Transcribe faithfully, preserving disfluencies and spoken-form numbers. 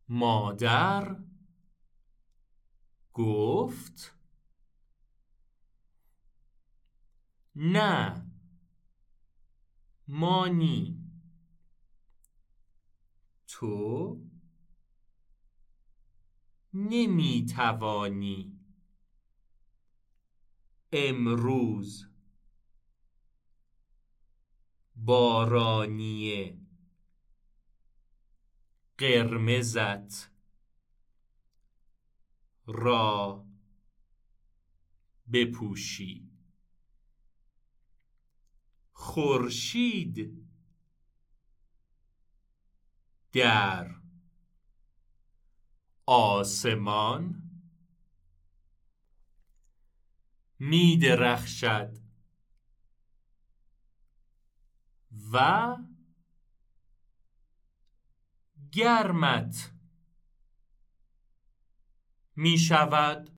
مادر گفت نه مانی تو نمی توانی امروز بارانی قرمزت را بپوشی. خورشید در آسمان می درخشد و گرمت می شود.